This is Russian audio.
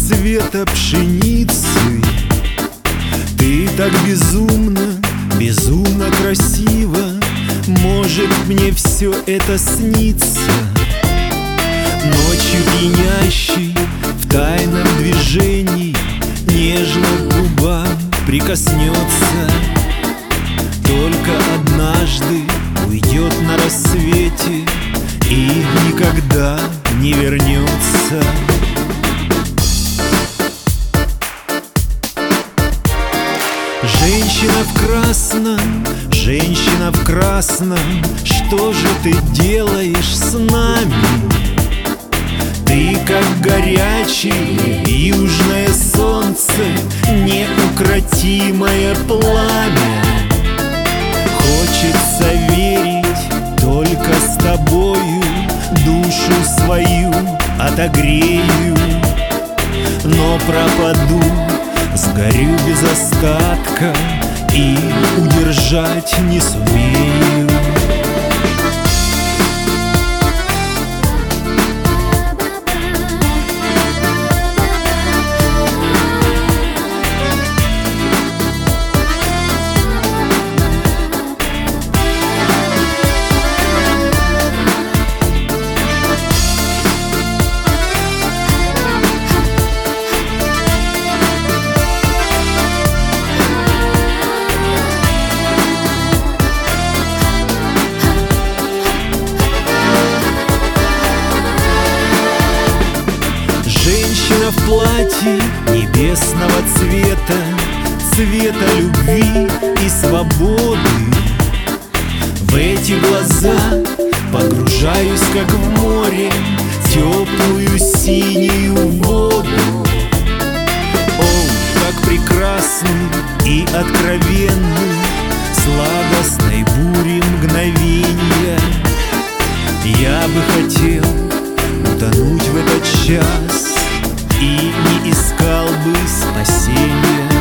цвета пшеницы. Ты так безумно, безумно красиво, может мне все это снится. Ночью пьянящей, в тайном движении, нежно к губам прикоснется. Только однажды уйдет на рассвете и никогда не вернется. Женщина в красном, женщина в красном, что же ты делаешь с нами? Ты как горячее южное солнце, неукротимое пламя. Хочется верить, только с тобою душу свою отогрею. Но пропаду, сгорю без остатка и удержать не сумею. Женщина в платье небесного цвета, цвета любви и свободы. В эти глаза погружаюсь, как в море, теплую синюю воду. О, как прекрасны и откровенны сладостной бури мгновения. Я бы хотел утонуть в этот час и не искал бы спасения.